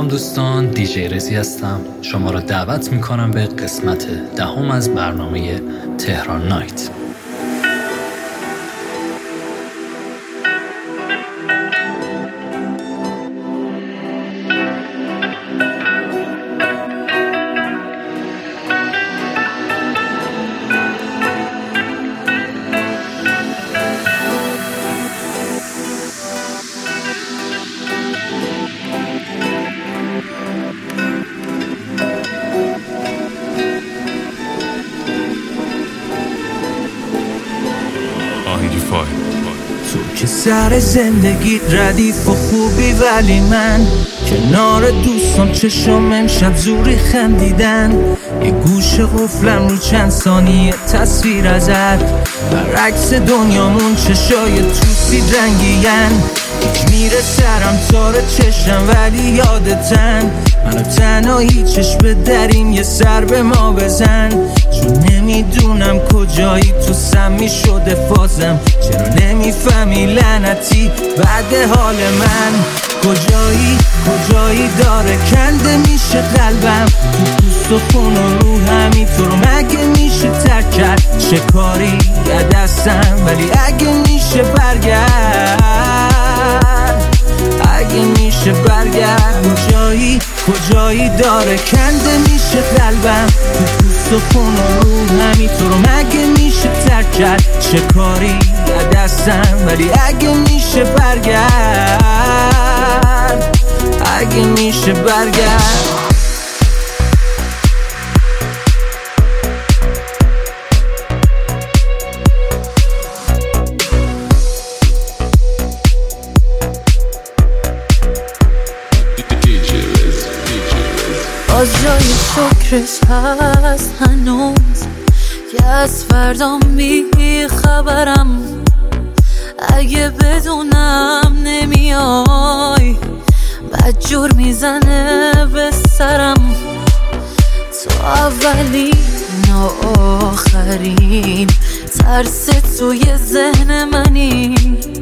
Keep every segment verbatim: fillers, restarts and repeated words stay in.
سلام دوستان، دیجی رزی هستم. شما را دعوت میکنم به قسمت دهم از برنامه تهران نایت. تو که سر زندگی ردیف و خوبی، ولی من کنار دوستان چشم امشب زوری خندیدن. یه گوش قفلم رو چند ثانیه تصویر ازت، برعکس دنیامون چشای توسی رنگین. هیچ میره سرم تار چشم ولی یادتن، منو تنهایی چشم دریم یه سر به ما بزن. چون نمیدونم کجایی تو سمی شده فازم، چرا نمیفهمی لعنتی بعد حال من. کجایی کجایی داره کنده میشه قلبم، تو پوست و خون و روحمی تو رو مگه میشه ترک کرد؟ چه کاری یه دستم ولی اگه میشه برگرد، اگه میشه برگرد. کجایی کجایی داره کنده میشه قلبم، تو پوست و خون و روحمی تو رو مگه میشه ترک کرد؟ چه کاری یه دستم ولی اگه میشه برگرد، اگه میشه برگرد. باز جای شکرش هست هنوز که از فردام بی خبرم. اگه بدونم نمیای بد جور میزنه به سرم. تو اولین و آخرین ترس توی ذهن منی،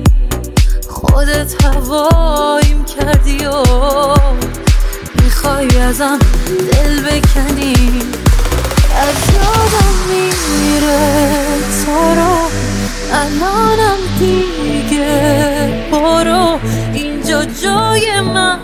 خودت هوایم کردی و میخوای ازم دل بکنی. از یادم میره تو رو، الانم دیگه برو، اینجا جای من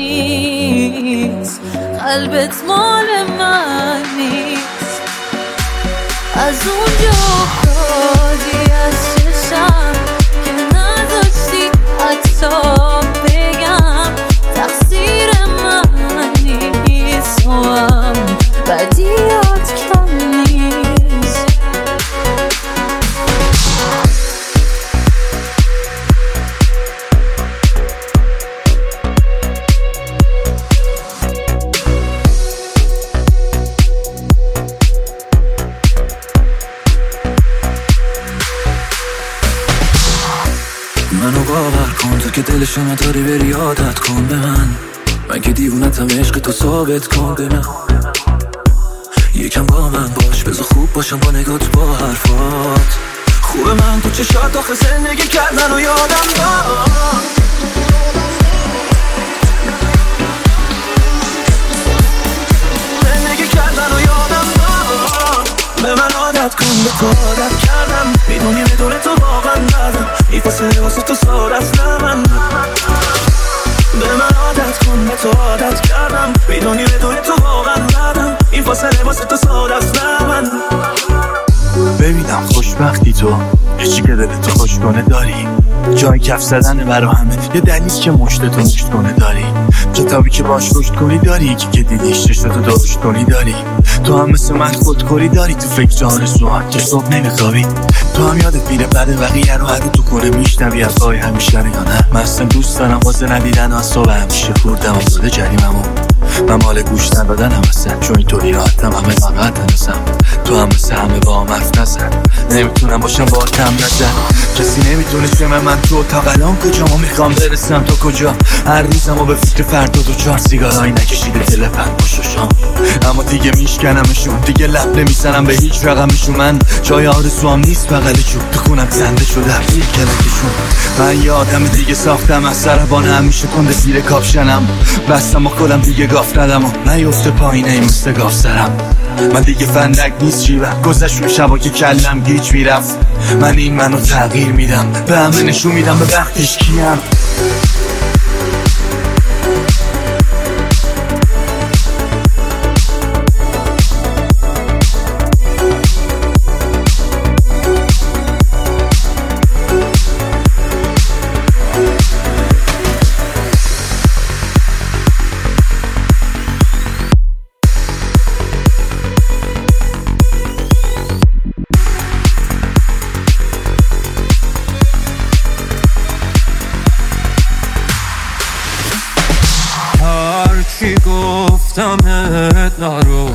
نیست، قلبت مال من نیست. از اونجا افتادی از چشم که نذاشتی حتی بگم تقصیر من نیست، و هم بدیات کم نیست. منو باور کن، تو که دلشو نداری بری عادت کن به من. من که دیوونتم، عشق تو ثابت کن به من. یکم با من باش، بذار خوب باشم با نگات با حرفات. خوبه من تو چشات آخه زندگی کردن و یادم داد. زندگی کردن و یادم داد. به من عادت کن، به تو عادت کردم، میدونی بدون تو واقعا ندم. این فاصله واسه تو ساده است نه من. به من عادت کن، به تو عادت کردم، میدونی بدون تو واقعا ندم. این فاصله واسه تو ساده است نه من. ببینم خوشبختی تو، هیچی که دلت تو خوش کنه داری، جای کف زدن برا همه، یه دلیل که مشتتو مشت کنه داری، کتابی که باش رشد کنی داری، یکی که دیدیش چشتو درشت کنی داری. تو هم مثل من خودخوری داری، تو فکر آرزوهات که صبح نمیخوابی. تو هم یادت میره بعد بقیه رو هر رو تو کنه میشنوی از پای همیشه رو یا نه. من اصلا دوست دارم واسه ندیدن از صبح همیشه خوردم افتاده جریممو. من مال گوش ندادن هم هستم، چون اینطوری راحتم همه ناراحت هستم. تو هم مثل همه با هم حرف نزن، نمیتونم باشم با کم نزن. کسی نمیتونه شمه من تو تا الان کجا ما میخوام برسم تا کجا. هر روزم و به فکر فردا دو چهار سیگارایی نکشیده دل پنگ باش و شام. اما دیگه میشکنمشون، دیگه لب نمیزنم به هیچ رقمشون. من جای آرزوام نیست بغل چوب، تو خونم زنده شده هر زیر کلکشون. من یه آدم دیگه ساختم از سربان همیشه کنده زیر کاپشنم، بستم و خودم دیگه گاف ندم و نیفته پایینه این مستگاف سرم. من دیگه فندک نیست جیبم، گذشت رو شبا که کلم گیج میرفت. من این منو تغییر میدم، به همه نشون میدم به وقتش کیم. هرچی گفتمت نرو،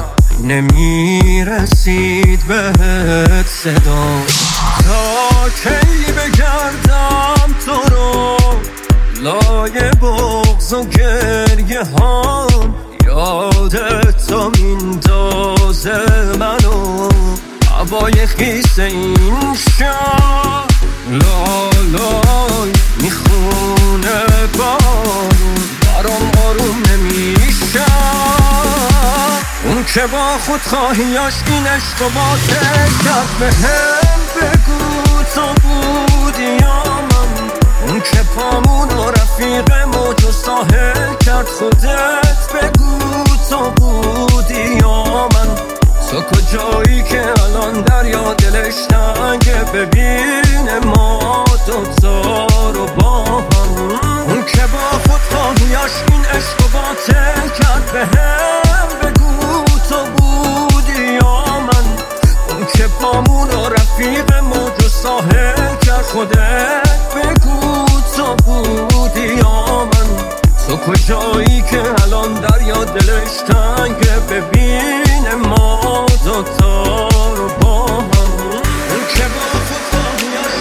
نمیرسید بهت صدا. تا کی بگردم تو رو لای بغض و گریه هم، یادت تو میندازه منو هوای خیس این شهر. لالای میخونه بارون برام آروم نمیشه. اون که با خود خواهیاش این عشق و باطل کرد، به هم بگو تو بودی یا من. اون که پامون و رفیق موج و ساحل کرد، خودت بگو تو بودی یا من. تو کجایی که الان دریا دلش تنگه، ببین ما دوتا رو با هم. اون که با خود خواهیاش این عشق و باطل کرد، به هم بگو تو بودی یا من. اون که پامون و رفیق موج و ساحل کرد، خودت بگو تو بودی یا من. تو کجایی که الان دریا دلش تنگه، ببین ما دوتا رو با هم. اون که با خود خواهیاش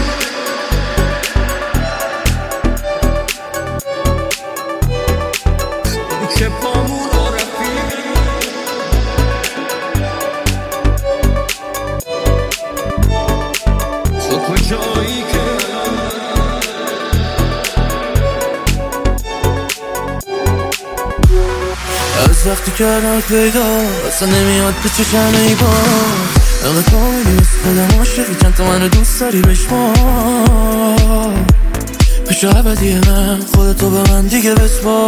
اون که پامون و رفیق تو کجایی که از وقتی کردم پیدا اصلا نمیاد به چشم ای باز. انقدر تو میگی مثل عاشقی، چند تا منو دوست داری بشمار. پیش عبدی من خودتو به من دیگه بسپار.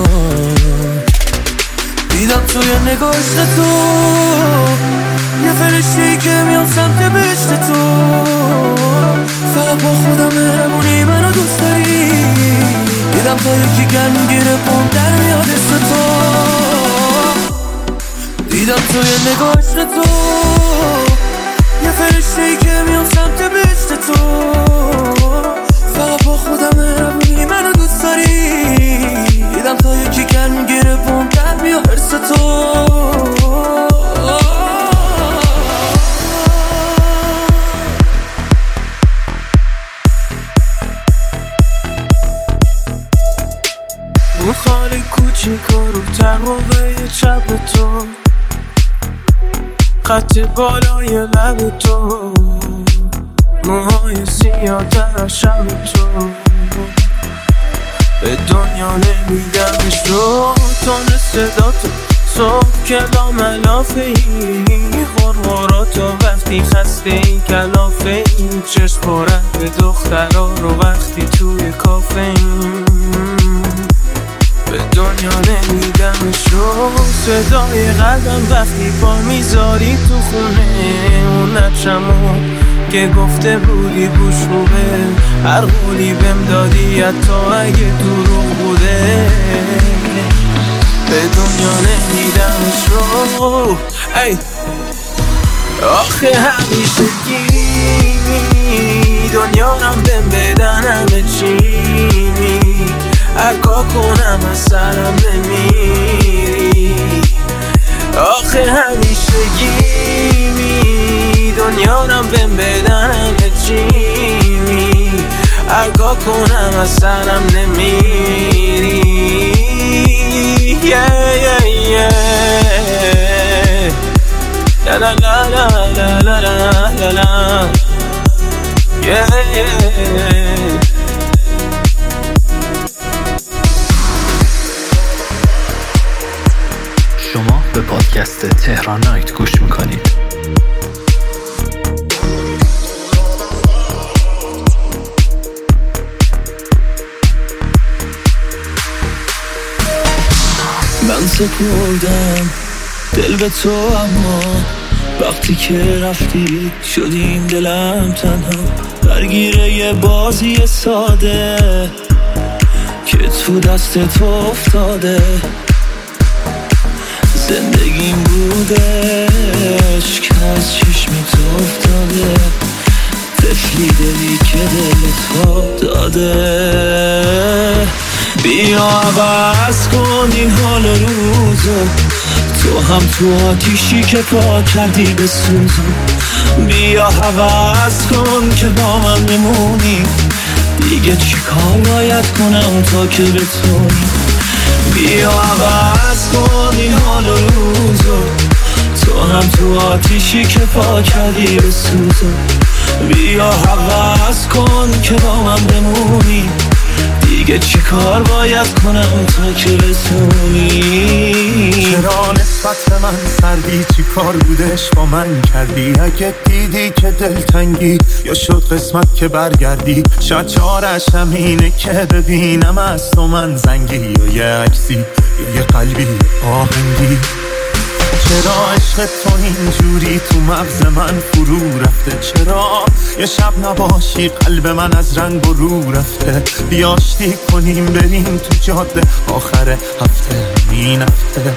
دیدم توی نگاشت تو یه فرشته‌ای که میام سمت بهشت تو. فقط با خودم مهربونی منو دوست داری. دیدم تا یکی گرم گیره پام در میاد اسم تو. دیدم توی نگاشت تو یه فرشته‌ای که میام سمت بهشت تو. فقط با خودم مهربونی منو دوست داری. دیدم تا یکی گرم گیره پام در میاد اسم تو. اون خالی کوچیک و رو تقوه چپ تو، خط بالای لب تو، موهای سیاه در شب تو. به دنیا نمیدمش رو تون صدا تو. صبح کلام علافه ای غرغراتو، وقتی خسته ای کلافه ای. چشم پرد به دخترها رو وقتی توی کافه ای. به دنیا نمیدمش رو صدای قلبم وقتی پا میذاری تو خونه. اون نقشمو که گفته بودی بوش خوبه، هر قولی بهم دادی حتی اگه دروغ بوده. به دنیا نمیدمش رو ای آخه همیشه گیمی دنیا رم بهم بدن همه چی. اگه کنم از سرم نمیری. آخه همیشه گیمی دنیا رم بهم بدن همه چی. اگه کنم از سرم نمیری. yeah, yeah, yeah. لا لا لا yeah, yeah. شما به پادکست تهران نایت گوش میکنید. من سپردم دل به تو، اما وقتی که رفتی شدیم دلم تنها، درگیره یه بازی ساده که تو دست تو افتاده. زندگیم بودش که از چشمی تو افتاده، طفلی دلی که دل تو داده. بیا عوض کن این حال روزو، تو هم تو آتیشی که پا کردی به سوزو. بیا عوض کن که با من بمونی، دیگه چی کار باید کنم تا که بتونی. بیا عوض کن این حال روزو، تو هم تو آتیشی که پا کردی به سوزو. بیا عوض کن که با من بمونی، دیگه چی کار باید کنم تا که بتونی. چرا نسبت به من سردی؟ چی کار بودش با من کردی؟ اگه دیدی که دلتنگی یا شد قسمت که برگردی، شاید چارش همینه که ببینم از تو من زنگی، یا یه عکسی یا یه قلبی آهنگی. چرا عشق تو اینجوری تو مغز من فرو رفته؟ چرا یه شب نباشی قلب من از رنگ و رو رفته؟ بیاشتی کنیم بریم تو جاده آخر هفته این هفته.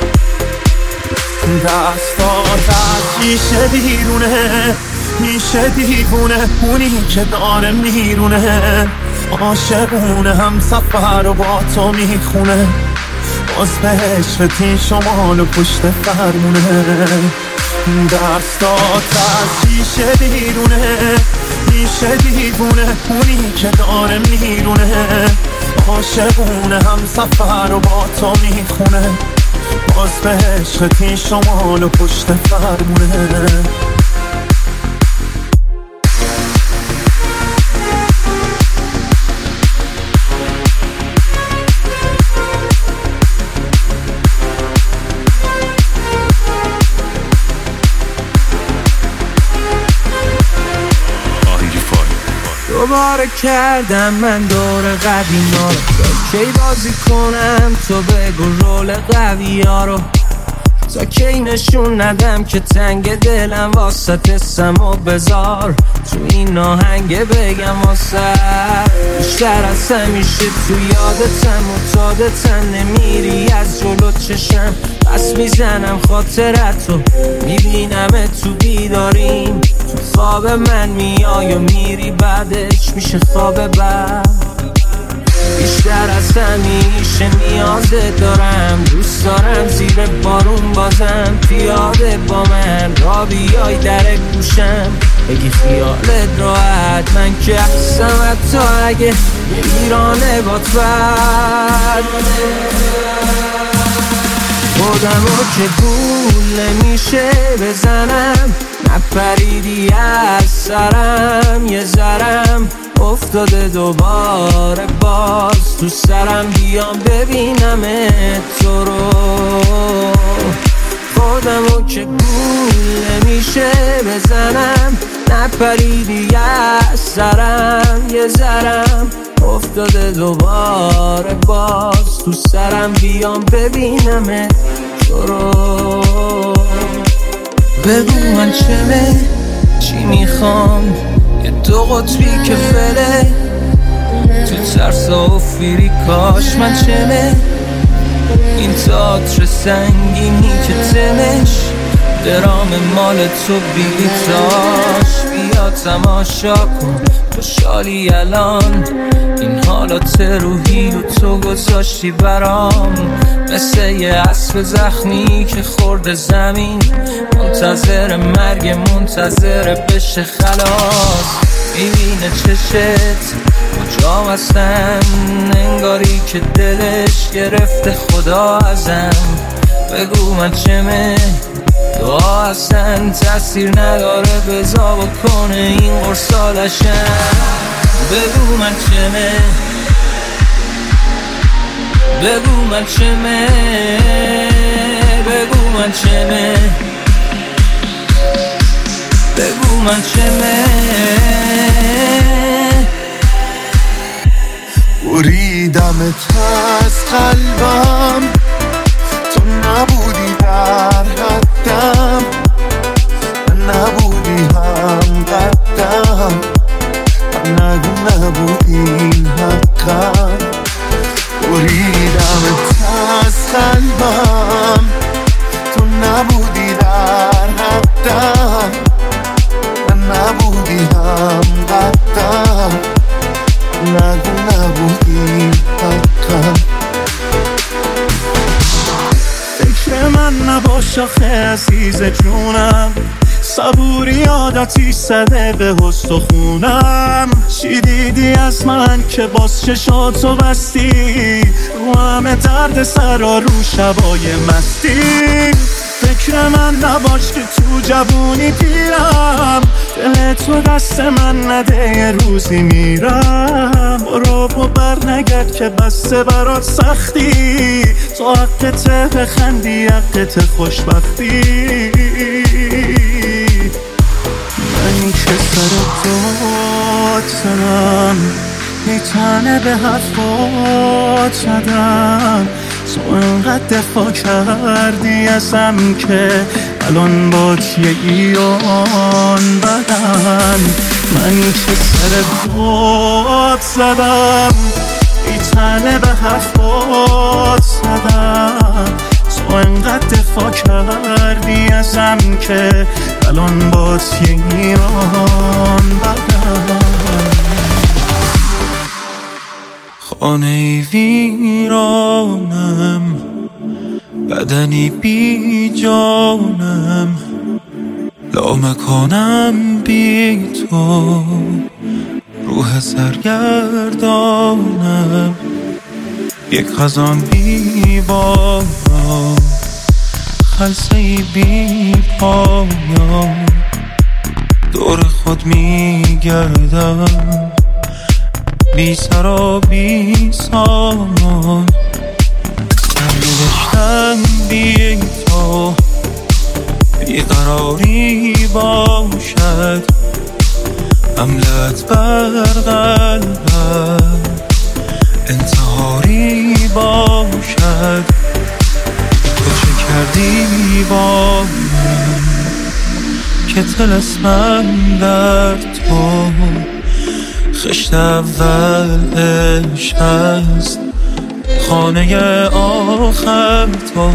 دستات از شیشه بیرونه، میشه دیوونه اونی که داره میرونه. عاشقونه هم سفر و با تو میخونه، باز به عشقت این شمال و پشت فرمونه. دستات از شیشه بیرونه، میشه دیوونه اونی که داره میرونه. عاشقونه هم سفر و با تو میخونه، باز به عشقت این شمال و پشت فرمونه. دوباره کردم من دور قدیما رو، کی بازی کنم تو بگو رول قوی ها رو. تا کی نشون ندم که تنگ دلم واسه سمو بذار تو این ناهنگه بگم واسه. بیشتر از همیشه تو یادتم و تادتم، نمیری از جلو چشم پس میزنم خاطرتو. میبینم تو بیداریم، تو خواب من میای و میری بعدش میشه خواب بعد. بیشتر از همیشه نیازت دارم، دوست دارم زیر بارون بازم پیاده با من را بیای در گوشم بگی خیالت راحت. من که هستم حتی اگه ایرانه بات بر خودمو که گول نمیشه بزنم، نپریدی از سرم یه ذرم افتاده دوباره باز تو سرم. بیام ببینم تو رو، خودمو که گول نمیشه بزنم، نپریدی از سرم یه ذرم افتاده دوباره باز تو سرم. بیام ببینم تو رو، بگو من چمه چی میخوام، یه دو قطبی که فله تو ترس و فیری. کاش من چمه این تئاتر سنگینی که تمش درام مال تو بیلیتاش. بیا تماشا کن خوشحالی الان، این حالات روحی و تو گذاشتی برام. مثل یه اسب زخمی که خورده زمین، منتظر مرگ منتظر بشه خلاص. میبینه چشت کجا هستم، انگاری که دلش گرفته خدا ازم. بگو من چمه، دو با اصلا تاثیر نداره بزا بکنه این قرصالشم. بگو من چمه بگو من چمه بگو من چمه بگو من چمه بریدمت از قلبم تو نبودی در حدم نبودی هم قدم نگو نبودی این حقم بریدمت از قلبم تو نبودی در حدم نبودی هم قدم نگو نبودی حقم. فکر من نباش آخه عزیز جونم صبوری عادتی زده به حس و خونم. چی دیدی از من که باز چشاتو بستی رو همه درد سرا رو شبای مستی. فکر من نباش که تو جوونی پیرم دل تو دست من نده یه روزی میرم. برو و بر نگرد که بسته برات سختی تو حقته بخندی حقته خوشبختی. من که سر داد زدم یه تنه به حرفات زدم تو انقدر دفاع کردی ازم که الان با یه ایران بدن. من که سر داد زدم یه تنه به حرفات زدم تو انقدر دفاع کردی ازم که الان با یه ایران بدن. خانه ویرانم بدنی بی جانم لامکانم بی تو روح سرگردانم یک خزان بی بالا خلصه بی پایان دور خود می گردم بی سر و بی سامان نوشتم بی تو بیقراری باشد حملت بر قلبم انتحاری باشد. تو چه کردی با من که طلسمم در تو خشت اول عشق است خانه آخر تو.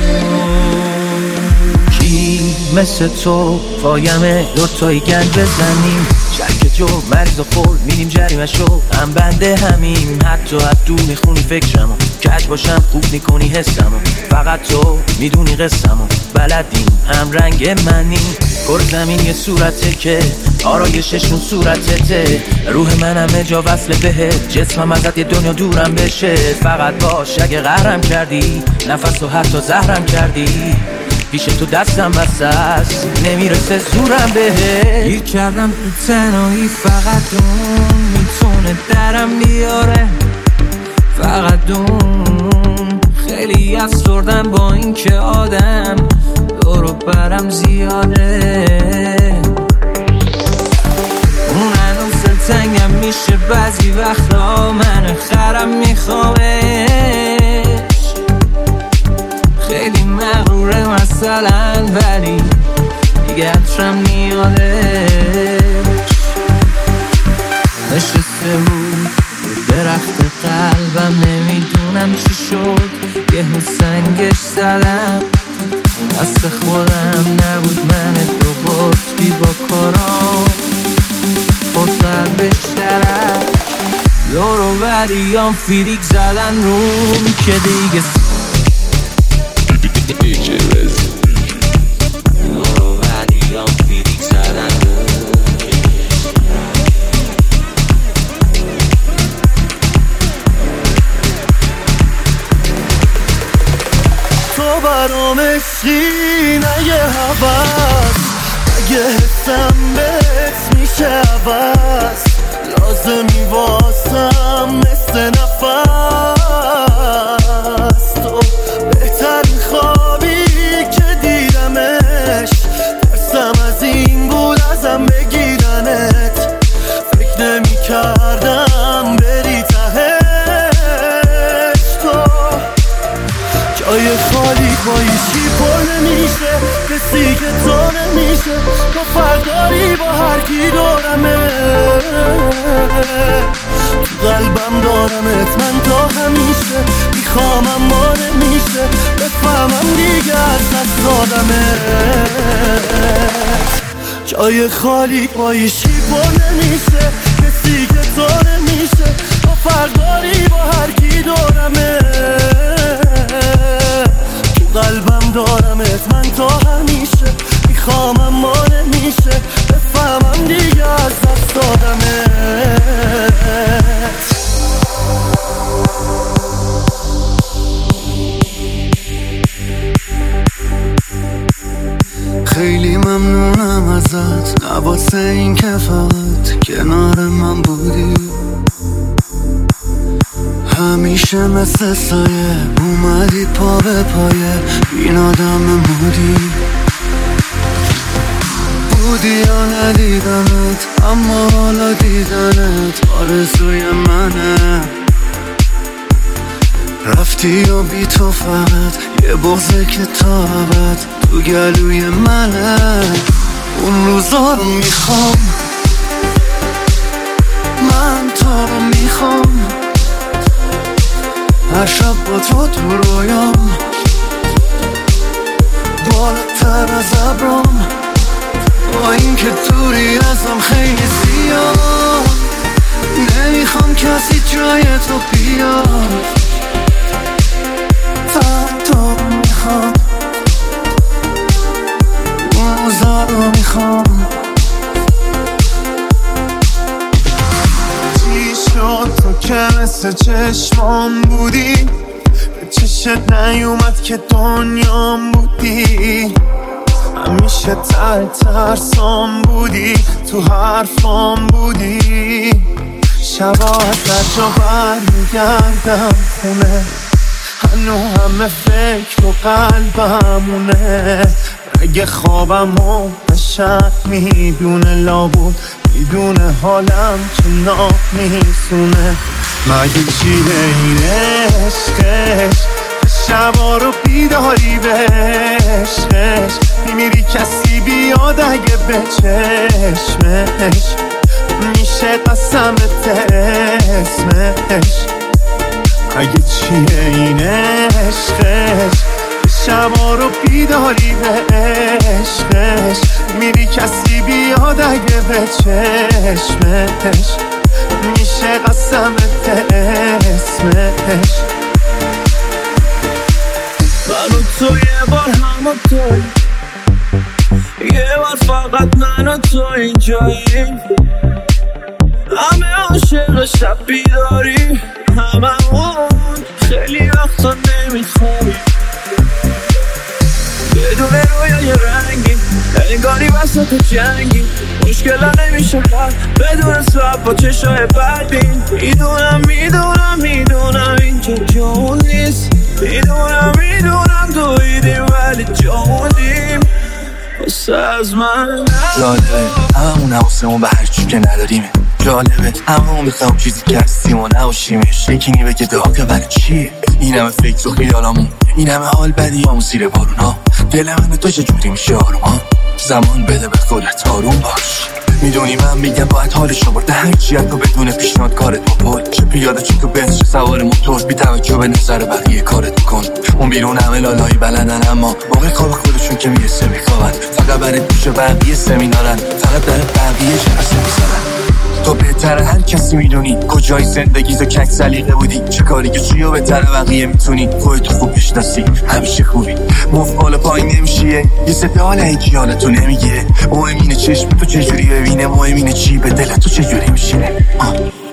کی مثل تو قایمه دوتایی گنج بزنیم شرک جو مریض و خور میدیم جریمه شو هم بنده همیم حتی از دو میخونی فکرمو کج باشم خوب میکنی حسمو فقط تو میدونی قصمو بلدیم هم رنگ منی کل زمین یه صورته که آرایششون صورتته روح من همه جا وصله بهت جسمم ازت یه دنیا دورم بشه. فقط باش اگه قهرم کردی نفس و حتی زهرم کردی پیش تو دستم بسته است نمیرسه زورم بهت. گیر کردم تو تنهایی فقط اون میتونه درم بیاره فقط اون خیلی افسردم با این که آدم دورو برم زیاده. اون هنوز دلتنگم میشه بعضی وقتا من خرم میخوامش خیلی مغروره مثلا ولی دیگه عطرم میادش. نشسته بود درخت قلبم نمیدونم چی شد یه سنگش زدم دست خودم نبود من دو قطبی با کارام خودتر بشترم دورو بریام فیریک زدن روم که دیگه دورو بریام فیریک زدن روم تو برام عشقی یه هوس اگه حسم بهت میشه عوض لازمی واسم مثل نفس تو بهترین خوابی که دیدمش ترسم از این بود ازم بگیرنت فکر نمی کردم بری تهش تو جای خالی بایشی پر نمیشه کسی که تو نمیشه تو فرق داری با هر کی دورمه تو قلبم دارمت من تا همیشه میخوامم ما نمیشه بفهمم دیگه از دست دادمت جای خالی بایشی پر نمیشه کسی که تو نمیشه تو فرق داری با هر کی دورمه تو قلبم دارمت من تا همیشه میخوامم ما نمیشه بفهمم دیگه از دست دادمت خیلی ممنونم ازت نه واسه این که فقط کنار من بودی همیشه مثل سایه اومدی پا به پایه این آدم مودی بودی یا ندیدمت اما حالا دیدنت آرزوی منه رفتی و بی تو فقط یه بغضه که تا ابد تو گلوی منه اون روزا رو میخوام من تو رو میخوام هر شب با تو تو رویام بالاتر از ابرام با این که دوری ازم خیلی زیاد نمیخوام کسی جای تو بیاد فقط تو رو میخوام اون روزا رو میخوام چی شد تو که مثل چشمام بودی به چشت نیومد که دنیام بودی همیشه تر ترسام بودی تو حرفام بودی شبا از جا بر میگردم خونه هنو همه فکر و قلبمونه اگه خوابمو بشک میدونه لابود میدونه حالم که نمیسونه مگه چیه این عشقش شبا رو بیداری به عشقش میمیری کسی بیاد اگه به چشمش میشه قسمت اسمش اگه چیه این عشقش شبا رو بیداری به عشقش میری کسی بیاد اگه به چشمش میشه قسمت اسمش من و تو یه بار همه توی یه بار فقط من و تو اینجاییم همه عاشق شب بیداری همه اون خیلی وقتا نمیخوابیم بدون رویای رنگی انگاری وسط جنگی مشکل نمیشه حل بدون سب با چشای بدبین میدونم میدونم میدونم اینجا جون نیست میدونم میدونم دویدیم ولی جوندیم واسه از من جالبه همون حواسمون به هرچی که نداریمه جالبه همون میخوام چیزی که هستیم و نباشیمش یکی نی بگه داغه برای چیه این همه فکر و خیالامون این همه حال بدی همون زیر بارونا دل من تو چجوری میشه آروم زمان بده به خودت آروم باش میدونی من میگم باید حالشو برده هرچی تو بدون پیشنهاد کارت بپل چه پیاده چه تو بنز چه سوار موتور بی توجه به نظر بقیه کارت بکن اون بیرون همه لالایی بلدن اما موقع خواب خودشون که میرسه میخوابن فقط برای گوش بقیه سمینارن فقط برای بقیه جلسه میذارن تو بهتر هر کسی میدونی کجای زندگی تو کک سلیقه بودی چه کاری که چیو بهتر بقیه میتونی خودتو خوب بشناسی همیشه خوبی مفت بالا پایین نمیشیه یه سده حال هیچی حالتو نمیگیره مهم اینه چشم تو چجوری ببینه مهم اینه چی به دل تو چجوری میشینه